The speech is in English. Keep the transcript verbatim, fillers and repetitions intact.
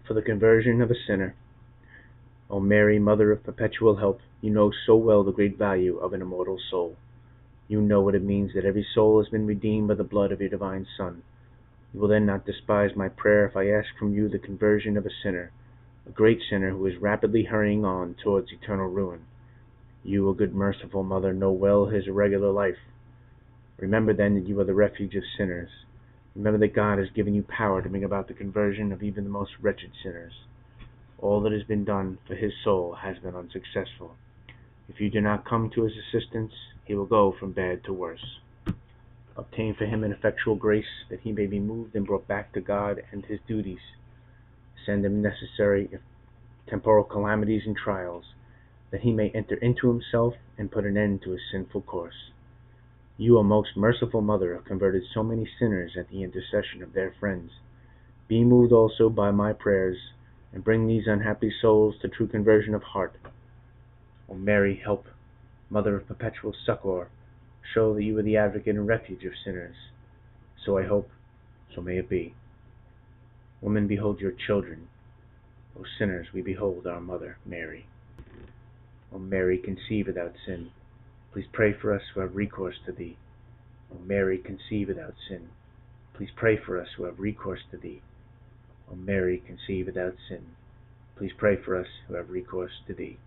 for the conversion of a sinner. O Mary, Mother of perpetual help, you know so well the great value of an immortal soul. You know what it means that every soul has been redeemed by the blood of your divine Son. You will then not despise my prayer if I ask from you the conversion of a sinner, a great sinner who is rapidly hurrying on towards eternal ruin. You, a good merciful Mother, know well his irregular life. Remember then that you are the refuge of sinners. Remember that God has given you power to bring about the conversion of even the most wretched sinners. All that has been done for his soul has been unsuccessful. If you do not come to his assistance, he will go from bad to worse. Obtain for him an effectual grace, that he may be moved and brought back to God and his duties. Send him necessary, if temporal calamities and trials, that he may enter into himself and put an end to his sinful course. You, a most merciful Mother, have converted so many sinners at the intercession of their friends. Be moved also by my prayers, and bring these unhappy souls to true conversion of heart. O Mary, help, Mother of perpetual succor, show that you are the advocate and refuge of sinners. So I hope, so may it be. Women, behold your children. O sinners, we behold our Mother, Mary. O Mary, conceived without sin, please pray for us who have recourse to thee. O Mary, conceived without sin, please pray for us who have recourse to thee. O Mary, conceived without sin, please pray for us who have recourse to thee.